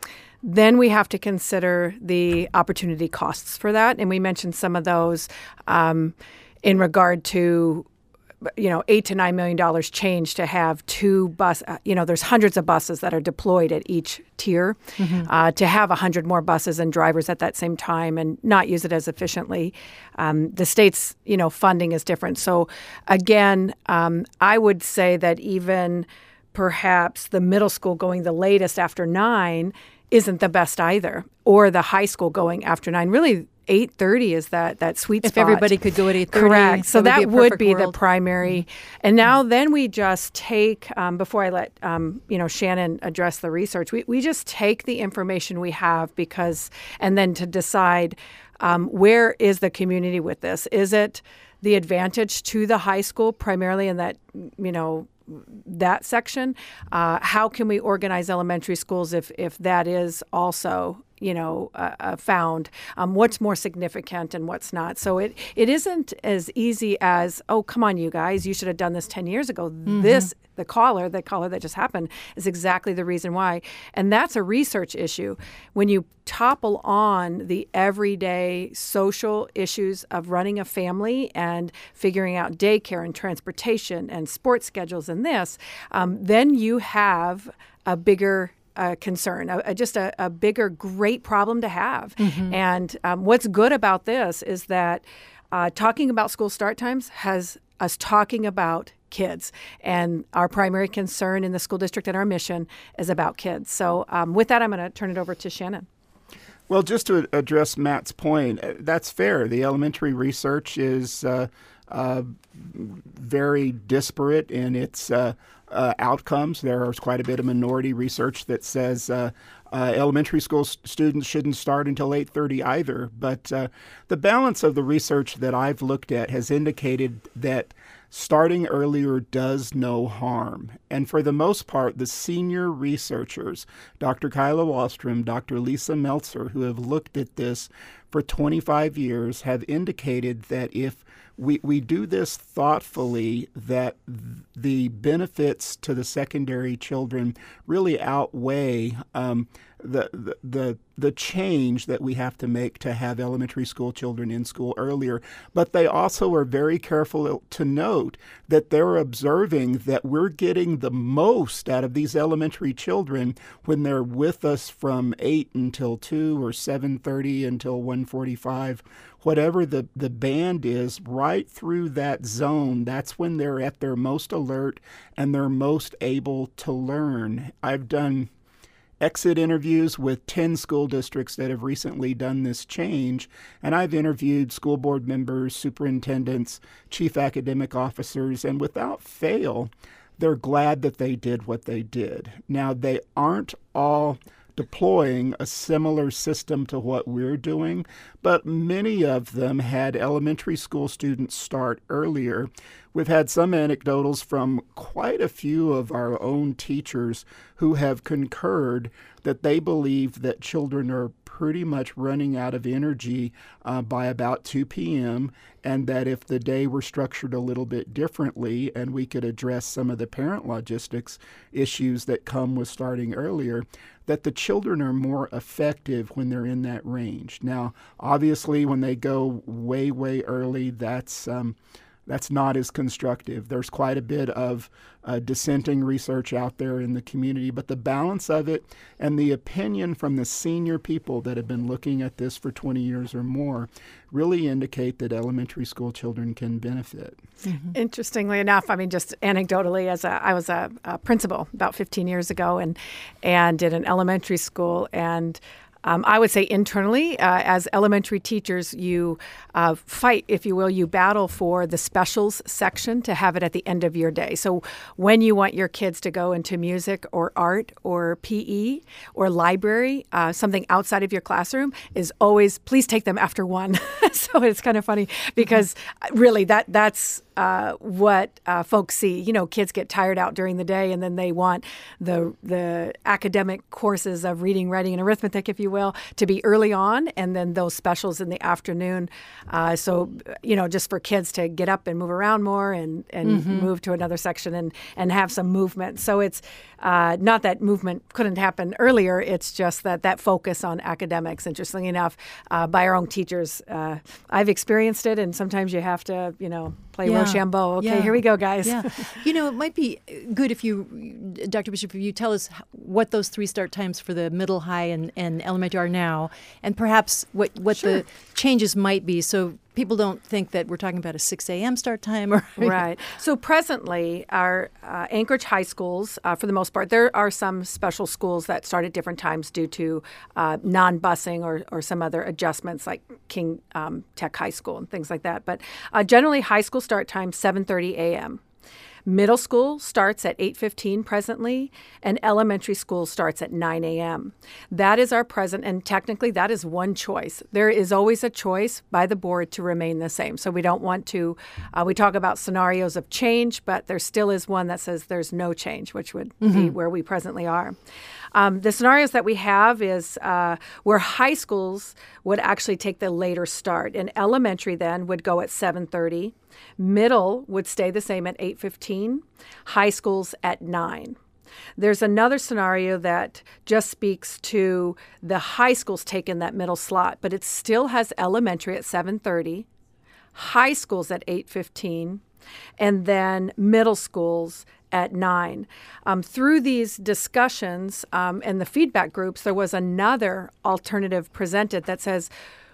then we have to consider the opportunity costs for that. And we mentioned some of those um, in regard to, you know, eight to nine million dollars change to have two bus. Uh, you know, there's hundreds of buses that are deployed at each tier. Mm-hmm. Uh, to have a hundred more buses and drivers at that same time and not use it as efficiently, um, the state's you know funding is different. So again, um, I would say that even perhaps the middle school going the latest after nine isn't the best either, or the high school going after nine. Really, eight thirty is that that sweet if spot. If everybody could go at eight thirty. Correct. So that, that would would be, be the primary. Mm-hmm. And now then we just take, um, before I let um, you know Shannon address the research, we, we just take the information we have because, and then to decide um, where is the community with this. Is it the advantage to the high school primarily in that, you know, that section? Uh, how can we organize elementary schools if if that is also, you know, uh, uh, found? Um, what's more significant and what's not? So it it isn't as easy as, oh, come on, you guys, you should have done this ten years ago. Mm-hmm. This, the caller, the caller that just happened, is exactly the reason why. And that's a research issue. When you topple on the everyday social issues of running a family and figuring out daycare and transportation and sports schedules and this, um, then you have a bigger uh, concern, a, a, just a, a bigger, great problem to have. Mm-hmm. And um, what's good about this is that uh, talking about school start times has us talking about kids. And our primary concern in the school district and our mission is about kids. So um, with that, I'm going to turn it over to Shannon. Well, just to address Matt's point, that's fair. The elementary research is uh, uh, very disparate in its uh, uh, outcomes. There is quite a bit of minority research that says uh, uh, elementary school s- students shouldn't start until eight thirty either. But uh, the balance of the research that I've looked at has indicated that starting earlier does no harm. And for the most part, the senior researchers, Doctor Kyla Wallstrom, Doctor Lisa Meltzer, who have looked at this for twenty-five years, have indicated that if we, we do this thoughtfully, that the benefits to the secondary children really outweigh um, the, the the the change that we have to make to have elementary school children in school earlier. But they also are very careful to note that they're observing that we're getting the most out of these elementary children when they're with us from eight until two or seven thirty until one forty-five, whatever the, the band is, right through that zone. That's when they're at their most alert and they're most able to learn. I've done exit interviews with ten school districts that have recently done this change, and I've interviewed school board members, superintendents, chief academic officers, and without fail, they're glad that they did what they did. Now, they aren't all deploying a similar system to what we're doing, but many of them had elementary school students start earlier. We've had some anecdotals from quite a few of our own teachers who have concurred that they believe that children are pretty much running out of energy uh, by about two p.m., and that if the day were structured a little bit differently and we could address some of the parent logistics issues that come with starting earlier, that the children are more effective when they're in that range. Now, obviously, when they go way, way early, that's um, that's not as constructive. There's quite a bit of uh, dissenting research out there in the community, but the balance of it and the opinion from the senior people that have been looking at this for twenty years or more really indicate that elementary school children can benefit. Mm-hmm. Interestingly enough, I mean, just anecdotally, as a, I was a, a principal about fifteen years ago and, and did an elementary school, and Um, I would say internally, uh, as elementary teachers, you uh, fight, if you will, you battle for the specials section to have it at the end of your day. So when you want your kids to go into music or art or P E or library, uh, something outside of your classroom is always, please take them after one. So it's kind of funny because really that that's Uh, what uh, folks see. You know, kids get tired out during the day, and then they want the the academic courses of reading, writing, and arithmetic, if you will, to be early on, and then those specials in the afternoon. Uh, so, you know, just for kids to get up and move around more and, and mm-hmm. move to another section and, and have some movement. So it's uh, not that movement couldn't happen earlier. It's just that that focus on academics, interestingly enough, uh, by our own teachers. Uh, I've experienced it, and sometimes you have to, you know, play yeah. Rochambeau. Okay, yeah. Here we go, guys. Yeah. You know, it might be good if you, Doctor Bishop, if you tell us what those three start times for the middle, high, and, and elementary are now, and perhaps what, what sure. the changes might be, so people don't think that we're talking about a six a.m. start time. Or right. So presently, our uh, Anchorage high schools, uh, for the most part, there are some special schools that start at different times due to uh, non-busing or, or some other adjustments like King um, Tech High School and things like that. But uh, generally, high school start time, seven thirty a.m. Middle school starts at eight fifteen presently, and elementary school starts at nine a.m. That is our present, and technically that is one choice. There is always a choice by the board to remain the same. So we don't want to, uh, we talk about scenarios of change, but there still is one that says there's no change, which would mm-hmm. be where we presently are. Um, the scenarios that we have is uh, where high schools would actually take the later start, and elementary then would go at seven thirty. Middle would stay the same at eight fifteen, high schools at nine. There's another scenario that just speaks to the high schools taking that middle slot, but it still has elementary at seven thirty, high schools at eight fifteen, and then middle schools at nine. Um, through these discussions um, and the feedback groups, there was another alternative presented that says,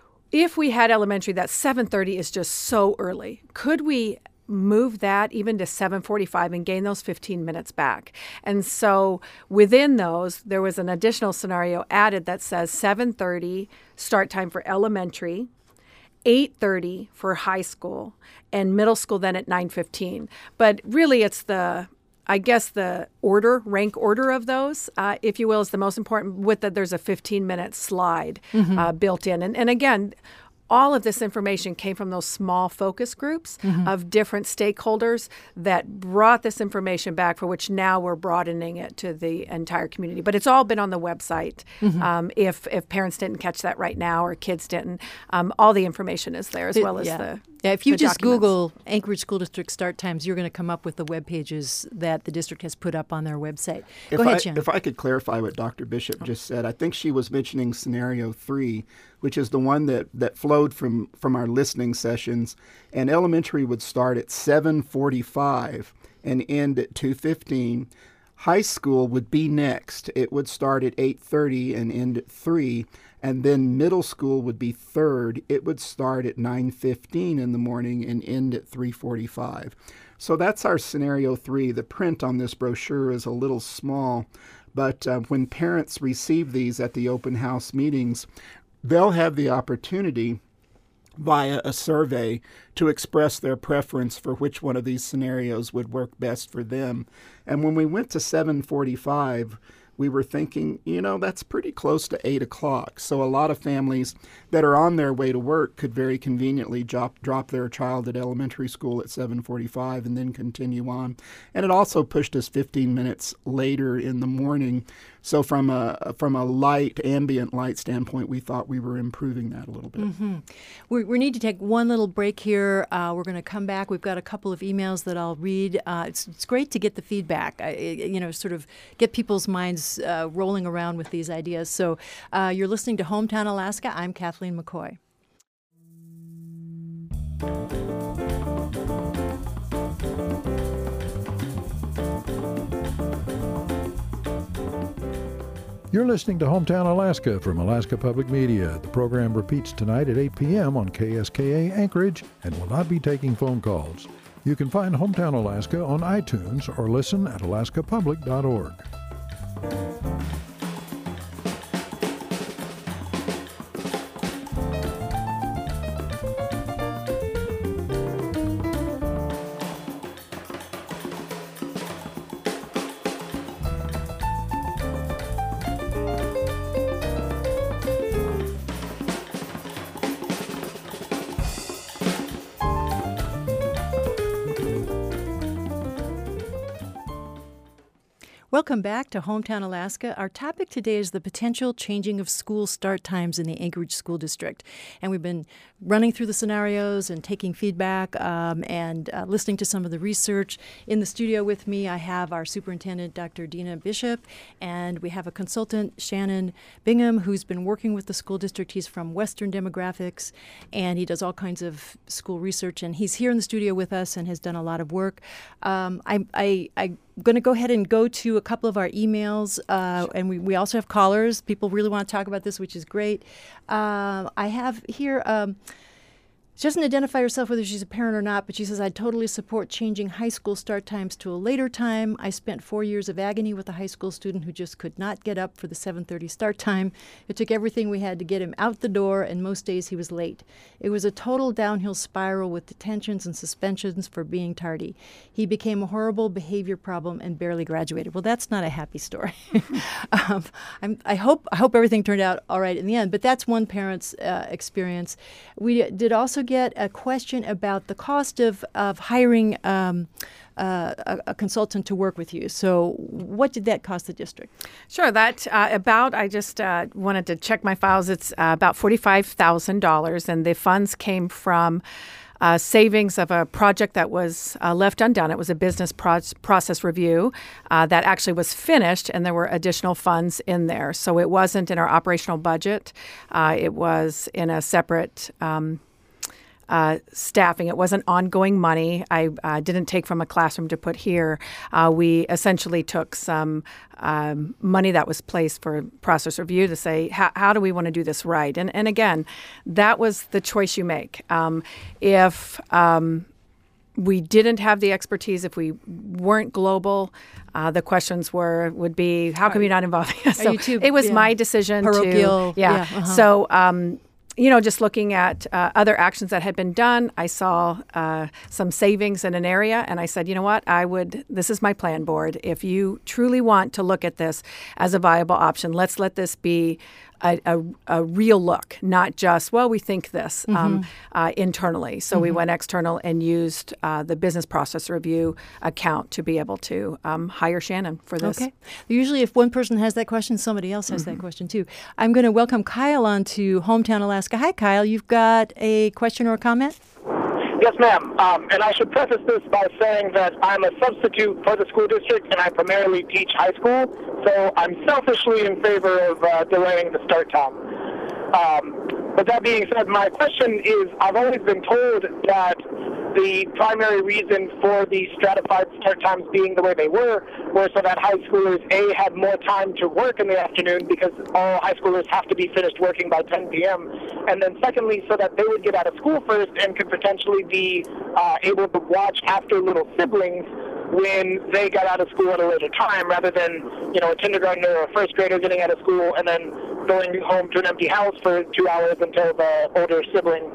if we had elementary, that seven thirty is just so early. Could we move that even to seven forty-five and gain those fifteen minutes back? And so within those, there was an additional scenario added that says seven thirty start time for elementary, eight thirty for high school, and middle school then at nine fifteen. But really it's the I guess the order, rank order of those, uh, if you will, is the most important, with that there's a fifteen-minute slide mm-hmm. uh, built in. And, and again, all of this information came from those small focus groups mm-hmm. of different stakeholders that brought this information back, for which now we're broadening it to the entire community. But it's all been on the website. Mm-hmm. Um, if if parents didn't catch that right now or kids didn't, um, all the information is there as it, well as yeah. the Yeah, if you just documents. Google Anchorage School District start times, you're going to come up with the web pages that the district has put up on their website. If Go ahead, I, Jen. If I could clarify what Doctor Bishop just said, I think she was mentioning scenario three, which is the one that, that flowed from, from our listening sessions. And elementary would start at seven forty-five and end at two fifteen. High school would be next. It would start at eight thirty and end at three. And then middle school would be third. It would start at nine fifteen in the morning and end at three forty-five. So that's our scenario three. The print on this brochure is a little small, but uh, when parents receive these at the open house meetings, they'll have the opportunity via a survey to express their preference for which one of these scenarios would work best for them. And when we went to seven forty-five, we were thinking, you know, that's pretty close to eight o'clock. So a lot of families that are on their way to work could very conveniently drop, drop their child at elementary school at seven forty-five and then continue on. And it also pushed us fifteen minutes later in the morning. So from a from a light, ambient light standpoint, we thought we were improving that a little bit. Mm-hmm. We, we need to take one little break here. Uh, we're going to come back. We've got a couple of emails that I'll read. Uh, it's, it's great to get the feedback, I, you know, sort of get people's minds uh, rolling around with these ideas. So uh, you're listening to Hometown Alaska. I'm Kathleen McCoy. You're listening to Hometown Alaska from Alaska Public Media. The program repeats tonight at eight p.m. on K S K A Anchorage and will not be taking phone calls. You can find Hometown Alaska on iTunes or listen at alaska public dot org. Welcome back to Hometown Alaska. Our topic today is the potential changing of school start times in the Anchorage School District. And we've been running through the scenarios and taking feedback um, and uh, listening to some of the research. In the studio with me, I have our superintendent, Doctor Dina Bishop, and we have a consultant, Shannon Bingham, who's been working with the school district. He's from Western Demographics, and he does all kinds of school research. And he's here in the studio with us and has done a lot of work. Um, I, I, I I'm going to go ahead and go to a couple of our emails, uh, and we, we also have callers. People really want to talk about this, which is great. Uh, I have here, um, she doesn't identify herself whether she's a parent or not, but she says, I totally support changing high school start times to a later time. I spent four years of agony with a high school student who just could not get up for the seven thirty start time. It took everything we had to get him out the door, and most days he was late. It was a total downhill spiral with detentions and suspensions for being tardy. He became a horrible behavior problem and barely graduated. Well, that's not a happy story. um, I'm, I hope I hope everything turned out all right in the end, but that's one parent's uh, experience. We did also get a question about the cost of, of hiring um, uh, a, a consultant to work with you. So what did that cost the district? Sure. That uh, about, I just uh, wanted to check my files. It's uh, about forty-five thousand dollars, and the funds came from Uh, savings of a project that was uh, left undone. It was a business pro- process review uh, that actually was finished, and there were additional funds in there. So it wasn't in our operational budget. Uh, it was in a separate um, uh, staffing. It wasn't ongoing money. I uh, didn't take from a classroom to put here. Uh, we essentially took some um, money that was placed for process review to say, how, how do we want to do this right? And, and again, that was the choice you make. Um, if um, we didn't have the expertise, if we weren't global, uh, the questions were would be, how come you're not involved? So too, it was yeah, my decision parochial, to, yeah. yeah uh-huh. So, um, you know, just looking at uh, other actions that had been done, I saw uh, some savings in an area, and I said, you know what, I would, this is my plan board. If you truly want to look at this as a viable option, let's let this be a, a, a real look, not just, well, we think this um, mm-hmm. uh, internally. So mm-hmm. we went external and used uh, the business process review account to be able to um, hire Shannon for this. Okay. Usually if one person has that question, somebody else has mm-hmm. that question too. I'm going to welcome Kyle on to Hometown Alaska. Hi, Kyle. You've got a question or a comment? Yes, ma'am. Um, and I should preface this by saying that I'm a substitute for the school district, and I primarily teach high school, so I'm selfishly in favor of uh, delaying the start time. Um, but that being said, my question is, I've always been told that the primary reason for the stratified start times being the way they were were so that high schoolers, A, had more time to work in the afternoon because all high schoolers have to be finished working by ten p.m., and then secondly, so that they would get out of school first and could potentially be uh, able to watch after little siblings when they got out of school at a later time, rather than, you know, a kindergartner or a first grader getting out of school and then going home to an empty house for two hours until the older sibling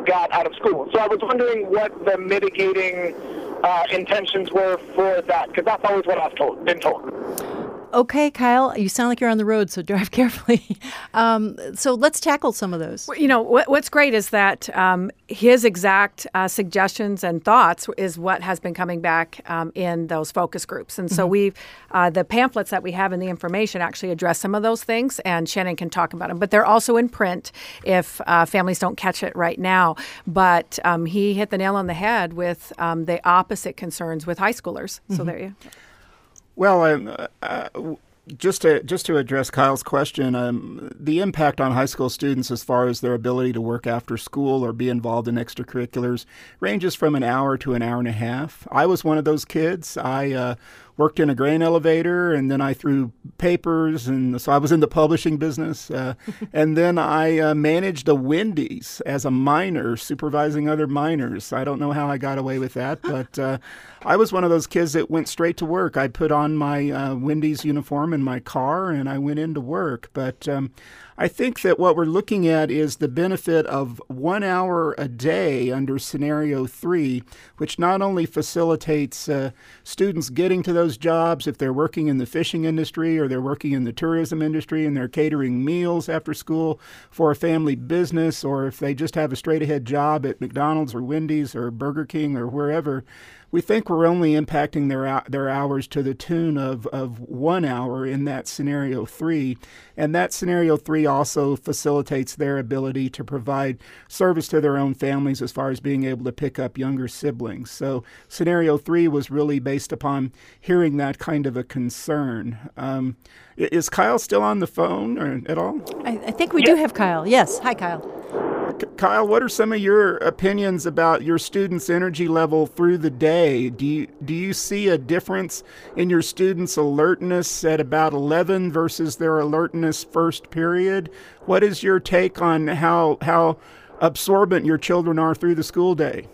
got out of school. So I was wondering what the mitigating uh, intentions were for that, because that's always what I've told, been told. Okay, Kyle, you sound like you're on the road, so drive carefully. Um, so let's tackle some of those. You know, what, what's great is that um, his exact uh, suggestions and thoughts is what has been coming back um, in those focus groups. And so mm-hmm. we've, uh, the pamphlets that we have in the information actually address some of those things, and Shannon can talk about them. But they're also in print if uh, families don't catch it right now. But um, he hit the nail on the head with um, the opposite concerns with high schoolers. Mm-hmm. So there you go. Well, um, uh, just to just to address Kyle's question, um, the impact on high school students as far as their ability to work after school or be involved in extracurriculars ranges from an hour to an hour and a half. I was one of those kids. I uh, worked in a grain elevator, and then I threw papers, and so I was in the publishing business. Uh, and then I uh, managed a Wendy's as a miner, supervising other miners. I don't know how I got away with that, but uh, I was one of those kids that went straight to work. I put on my uh, Wendy's uniform in my car, and I went into work. But um, I think that what we're looking at is the benefit of one hour a day under scenario three, which not only facilitates uh, students getting to those jobs if they're working in the fishing industry or they're working in the tourism industry and they're catering meals after school for a family business, or if they just have a straight ahead job at McDonald's or Wendy's or Burger King or wherever. We think we're only impacting their their hours to the tune of, of one hour in that scenario three. And that scenario three also facilitates their ability to provide service to their own families as far as being able to pick up younger siblings. So scenario three was really based upon hearing that kind of a concern. Um, is Kyle still on the phone or at all? I, I think we do have Kyle. Yes. Hi, Kyle. Kyle, what are some of your opinions about your students' energy level through the day? Do you, do you see a difference in your students' alertness at about eleven versus their alertness first period? What is your take on how how absorbent your children are through the school day?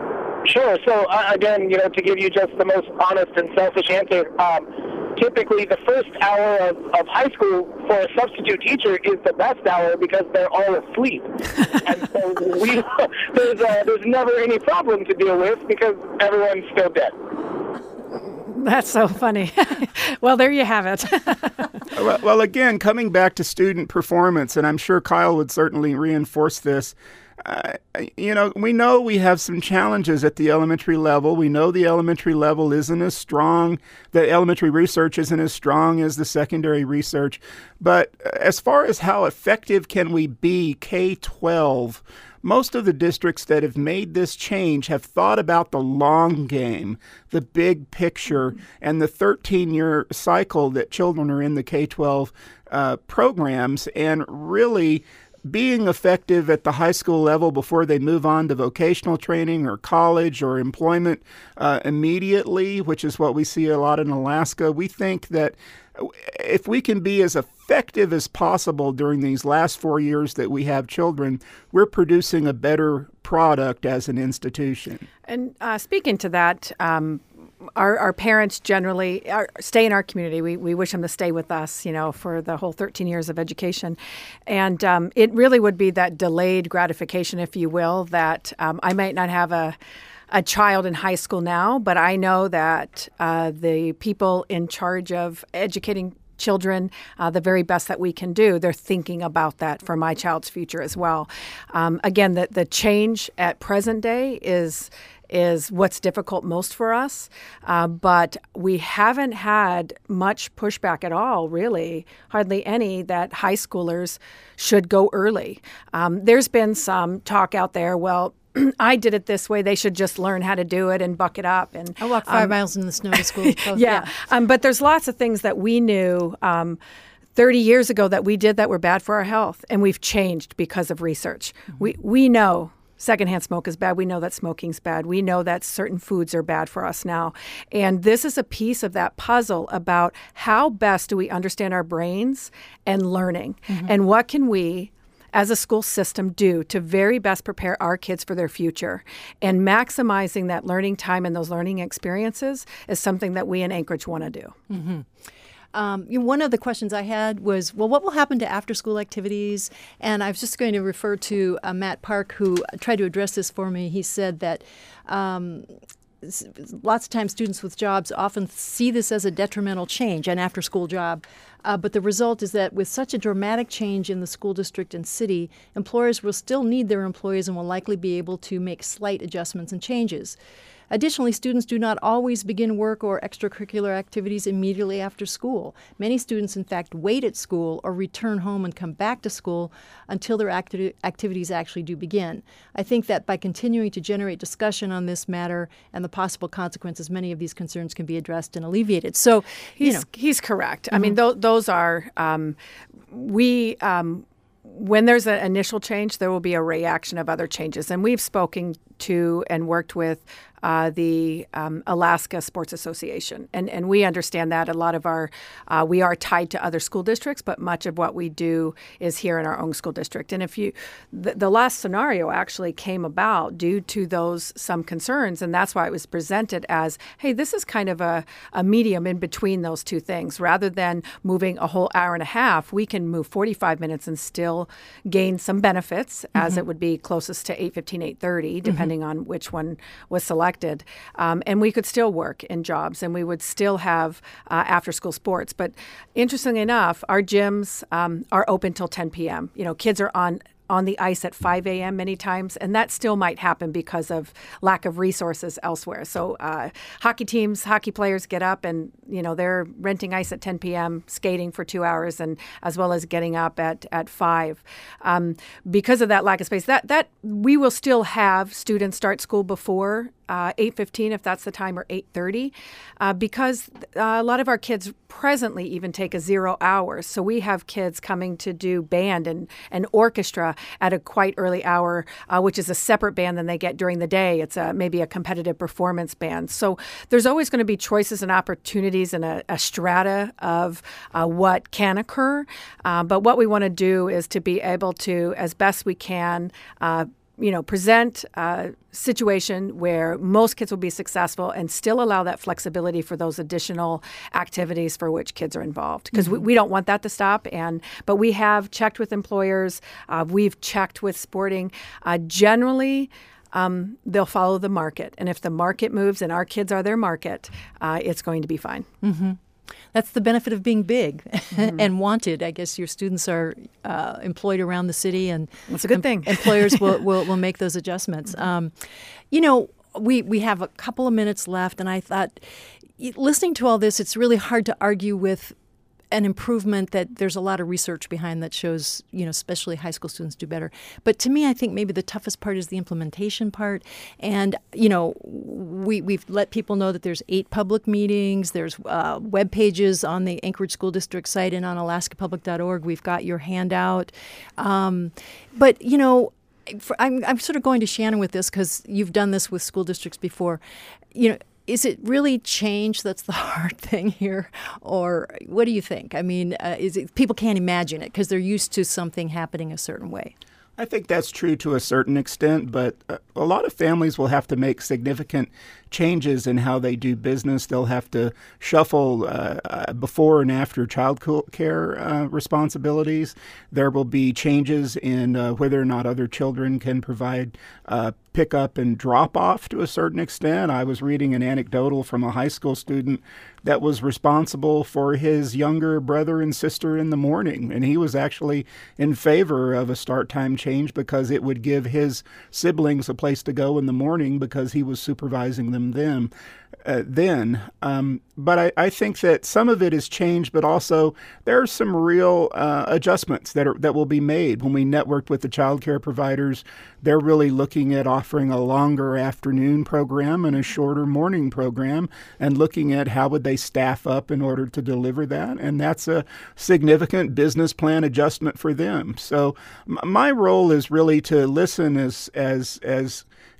Sure. So, uh, again, you know, to give you just the most honest and selfish answer, um, typically the first hour of, of high school for a substitute teacher is the best hour because they're all asleep. And so we, there's, uh, there's never any problem to deal with because everyone's still dead. That's so funny. Well, there you have it. well, well, again, coming back to student performance, and I'm sure Kyle would certainly reinforce this, Uh, you know, we know we have some challenges at the elementary level. We know the elementary level isn't as strong. The elementary research isn't as strong as the secondary research. But as far as how effective can we be K twelve, most of the districts that have made this change have thought about the long game, the big picture, and the thirteen-year cycle that children are in the K twelve uh, programs, and really being effective at the high school level before they move on to vocational training or college or employment uh, immediately, which is what we see a lot in Alaska. We think that if we can be as effective as possible during these last four years that we have children, we're producing a better product as an institution. And uh, speaking to that, um, Our, our parents generally are, stay in our community. We we wish them to stay with us, you know, for the whole thirteen years of education. And um, it really would be that delayed gratification, if you will, that um, I might not have a a child in high school now, but I know that uh, the people in charge of educating children, uh, the very best that we can do, they're thinking about that for my child's future as well. Um, again, the, the change at present day is is what's difficult most for us. Uh, but we haven't had much pushback at all, really, hardly any, that high schoolers should go early. Um, there's been some talk out there, well, I did it this way, they should just learn how to do it and buck it up. And I walk five um, miles in the snow to school. yeah, yeah. Um, but there's lots of things that we knew um, thirty years ago that we did that were bad for our health, and we've changed because of research. Mm-hmm. We we know secondhand smoke is bad. We know that smoking's bad. We know that certain foods are bad for us now. And this is a piece of that puzzle about how best do we understand our brains and learning, mm-hmm. and what can we as a school system do to very best prepare our kids for their future. And maximizing that learning time and those learning experiences is something that we in Anchorage want to do. Mm-hmm. Um, you know, one of the questions I had was, well, what will happen to after-school activities? And I was just going to refer to uh, Matt Park, who tried to address this for me. He said that um, lots of times students with jobs often see this as a detrimental change, an after-school job. Uh, but the result is that with such a dramatic change in the school district and city, employers will still need their employees and will likely be able to make slight adjustments and changes. Additionally, students do not always begin work or extracurricular activities immediately after school. Many students, in fact, wait at school or return home and come back to school until their acti- activities actually do begin. I think that by continuing to generate discussion on this matter and the possible consequences, many of these concerns can be addressed and alleviated. So, he's, you know. he's correct. Mm-hmm. I mean, th- those are, um, we, um, when there's an initial change, there will be a reaction of other changes. And we've spoken to and worked with uh, the um, Alaska Sports Association. And, and we understand that a lot of our, uh, we are tied to other school districts, but much of what we do is here in our own school district. And if you, the, the last scenario actually came about due to those, some concerns. And that's why it was presented as, hey, this is kind of a, a medium in between those two things. Rather than moving a whole hour and a half, we can move forty-five minutes and still gain some benefits, mm-hmm. as it would be closest to eight fifteen, eight thirty, depending mm-hmm. on which one was selected. Um, and we could still work in jobs and we would still have uh, after-school sports. But interestingly enough, our gyms um, are open till ten p.m. You know, kids are on on the ice at five a.m. many times, and that still might happen because of lack of resources elsewhere. So uh, hockey teams, hockey players get up and, you know, they're renting ice at ten p.m., skating for two hours, and as well as getting up at, at five. Um, because of that lack of space, that, that we will still have students start school before Uh, eight fifteen, if that's the time, or eight thirty, uh, because uh, a lot of our kids presently even take a zero hours. So we have kids coming to do band and, and orchestra at a quite early hour, uh, which is a separate band than they get during the day. It's a, maybe a competitive performance band. So there's always going to be choices and opportunities and a, a strata of uh, what can occur. Uh, but what we want to do is to be able to, as best we can, uh, you know, present a situation where most kids will be successful and still allow that flexibility for those additional activities for which kids are involved. Because mm-hmm. we, we don't want that to stop. And but we have checked with employers. Uh, we've checked with sporting. Uh, generally, um, they'll follow the market. And if the market moves and our kids are their market, uh, it's going to be fine. Mm-hmm. That's the benefit of being big mm-hmm. and wanted. I guess your students are uh, employed around the city, and that's a good em- thing. employers will, will will make those adjustments. Um, you know, we we have a couple of minutes left, and I thought, listening to all this, it's really hard to argue with an improvement that there's a lot of research behind that shows, you know, especially high school students do better. But to me, I think maybe the toughest part is the implementation part. And, you know, we, we've let people know that there's eight public meetings. There's uh, web pages on the Anchorage School District site and on alaska public dot org. We've got your handout. Um, but, you know, for, I'm, I'm sort of going to Shannon with this because you've done this with school districts before. You know, is it really change that's the hard thing here? Or what do you think? I mean, uh, is it, people can't imagine it because they're used to something happening a certain way. I think that's true to a certain extent, but a lot of families will have to make significant changes in how they do business. They'll have to shuffle uh, before and after child care uh, responsibilities. There will be changes in uh, whether or not other children can provide uh, pick up and drop off to a certain extent. I was reading an anecdotal from a high school student that was responsible for his younger brother and sister in the morning, and he was actually in favor of a start time change because it would give his siblings a place to go in the morning because he was supervising them them uh, then. Um, but I, I think that some of it is changed, but also there are some real uh, adjustments that are that will be made. When we networked with the child care providers, they're really looking at offering a longer afternoon program and a shorter morning program and looking at how would they staff up in order to deliver that. And that's a significant business plan adjustment for them. So m- my role is really to listen as as as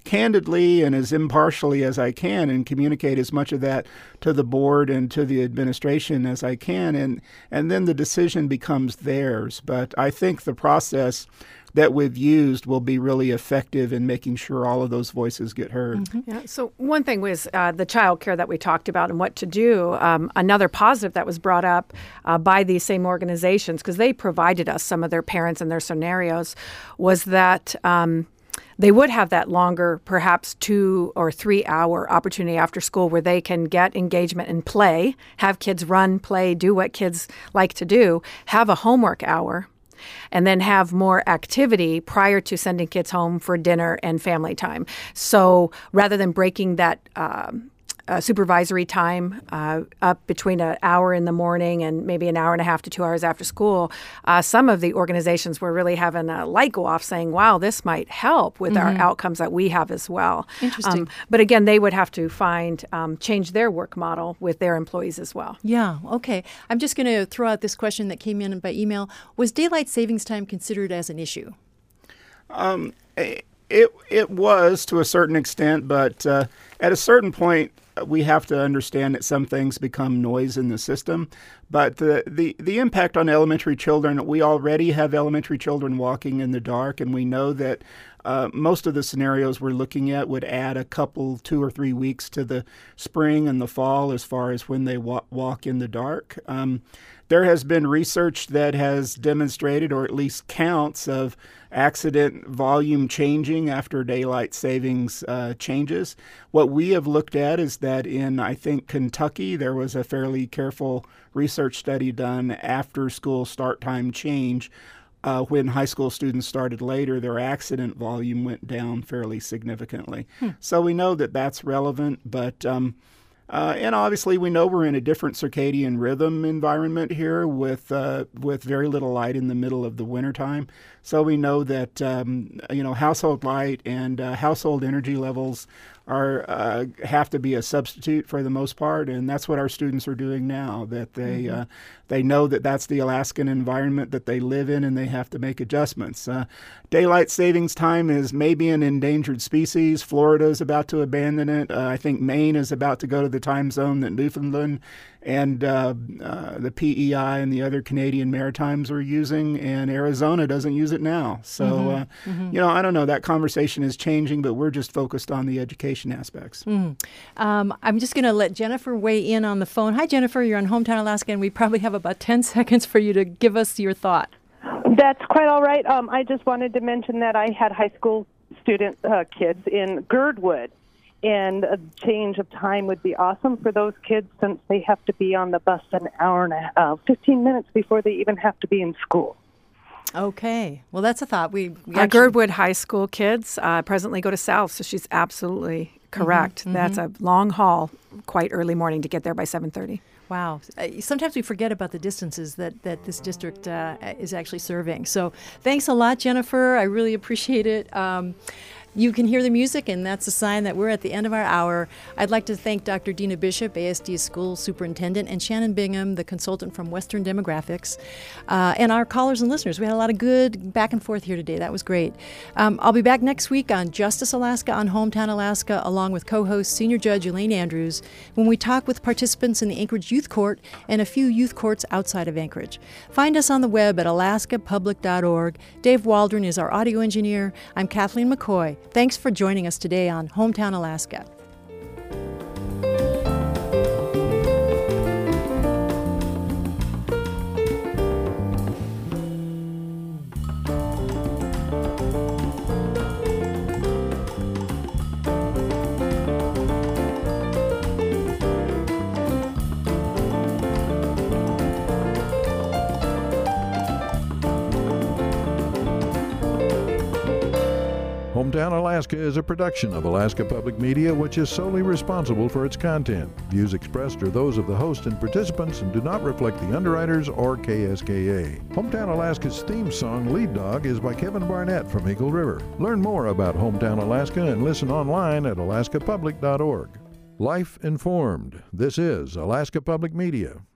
candidly and as impartially as I can and communicate as much of that to the board and to the administration as I can. And, and then the decision becomes theirs. But I think the process that we've used will be really effective in making sure all of those voices get heard. Mm-hmm. Yeah. So one thing was uh, the child care that we talked about and what to do. Um, another positive that was brought up uh, by these same organizations, because they provided us some of their parents and their scenarios, was that um, they would have that longer, perhaps two or three hour opportunity after school where they can get engagement and play, have kids run, play, do what kids like to do, have a homework hour, and then have more activity prior to sending kids home for dinner and family time. So rather than breaking that um, uh, supervisory time uh, up between an hour in the morning and maybe an hour and a half to two hours after school, uh, some of the organizations were really having a light go off saying, wow, this might help with mm-hmm. our outcomes that we have as well. Interesting. Um, but again, they would have to find, um, change their work model with their employees as well. Yeah, okay. I'm just going to throw out this question that came in by email. Was daylight savings time considered as an issue? Um, it, it was to a certain extent, but uh, at a certain point, we have to understand that some things become noise in the system. But the, the, the impact on elementary children, we already have elementary children walking in the dark, and we know that uh, most of the scenarios we're looking at would add a couple, two or three weeks to the spring and the fall as far as when they wa- walk in the dark. Um, there has been research that has demonstrated, or at least counts, of accident volume changing after daylight savings uh, changes. What we have looked at is that in, I think, Kentucky, there was a fairly careful research study done after school start time change. Uh, when high school students started later, their accident volume went down fairly significantly. Hmm. So we know that that's relevant, but um, Uh, and obviously, we know we're in a different circadian rhythm environment here with uh, with very little light in the middle of the wintertime. So we know that um, you know household light and uh, household energy levels are uh, have to be a substitute for the most part, and that's what our students are doing now. That they mm-hmm. uh, they know that that's the Alaskan environment that they live in, and they have to make adjustments. Uh, daylight savings time is maybe an endangered species. Florida is about to abandon it. Uh, I think Maine is about to go to the time zone that Newfoundland and uh, uh, the P E I and the other Canadian Maritimes are using, and Arizona doesn't use it now. So, mm-hmm. Uh, mm-hmm. you know, I don't know. That conversation is changing, but we're just focused on the education aspects. Mm. Um, I'm just going to let Jennifer weigh in on the phone. Hi, Jennifer. You're on Hometown Alaska, and we probably have about ten seconds for you to give us your thought. That's quite all right. Um, I just wanted to mention that I had high school student uh, kids in Girdwood. And a change of time would be awesome for those kids since they have to be on the bus an hour and a, uh, fifteen minutes before they even have to be in school. Okay. Well, that's a thought. We, we uh, actually... Girdwood High School kids uh, presently go to South, so she's absolutely correct. Mm-hmm, that's mm-hmm. a long haul, quite early morning to get there by seven thirty. Wow. Sometimes we forget about the distances that, that this district uh, is actually serving. So thanks a lot, Jennifer. I really appreciate it. Um, You can hear the music, and that's a sign that we're at the end of our hour. I'd like to thank Doctor Dina Bishop, A S D School Superintendent, and Shannon Bingham, the consultant from Western Demographics, uh, and our callers and listeners. We had a lot of good back and forth here today. That was great. Um, I'll be back next week on Justice Alaska on Hometown Alaska, along with co-host Senior Judge Elaine Andrews, when we talk with participants in the Anchorage Youth Court and a few youth courts outside of Anchorage. Find us on the web at alaska public dot org. Dave Waldron is our audio engineer. I'm Kathleen McCoy. Thanks for joining us today on Hometown Alaska. Hometown Alaska is a production of Alaska Public Media, which is solely responsible for its content. Views expressed are those of the host and participants and do not reflect the underwriters or K S K A. Hometown Alaska's theme song, Lead Dog, is by Kevin Barnett from Eagle River. Learn more about Hometown Alaska and listen online at alaska public dot org. Life informed. This is Alaska Public Media.